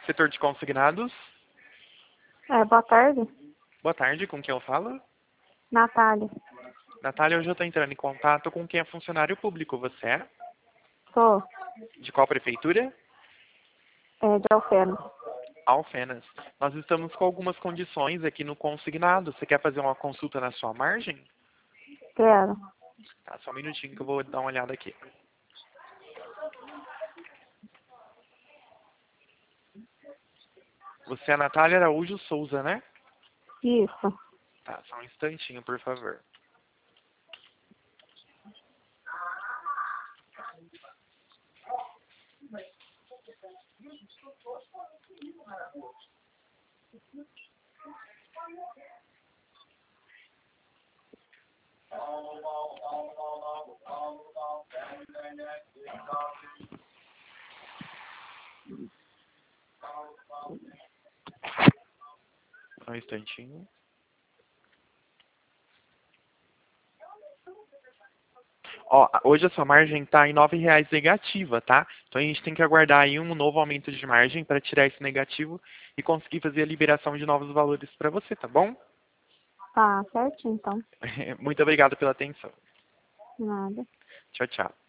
Setor de consignados. Boa tarde. Boa tarde, com quem eu falo? Natália. Natália, hoje eu estou entrando em contato com quem é funcionário público. Você é? Sou De qual prefeitura? de Alfena. Alfenas. Nós estamos com algumas condições aqui no consignado. Você quer fazer uma consulta na sua margem? Quero. Tá, só um minutinho que eu vou dar uma olhada aqui. Você é a Natália Araújo Souza, né? Isso. Tá, só um instantinho, por favor. Só um instantinho. Ó, hoje a sua margem está em R$ 9,00 negativa, tá? Então a gente tem que aguardar aí um novo aumento de margem para tirar esse negativo e conseguir fazer a liberação de novos valores para você, tá bom? Tá, certinho então. Muito obrigado pela atenção. Nada. Tchau, tchau.